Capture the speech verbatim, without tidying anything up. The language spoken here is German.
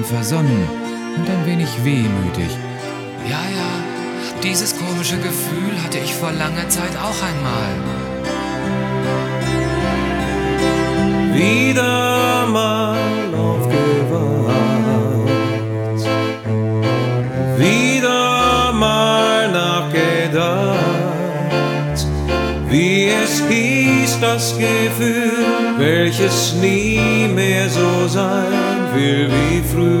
versonnen und ein wenig wehmütig. Ja, ja, dieses komische Gefühl hatte ich vor langer Zeit auch einmal. Wieder mal aufgewacht, wieder mal nachgedacht, wie es hieß, das Gefühl, welches nie mehr so sein will wie früher.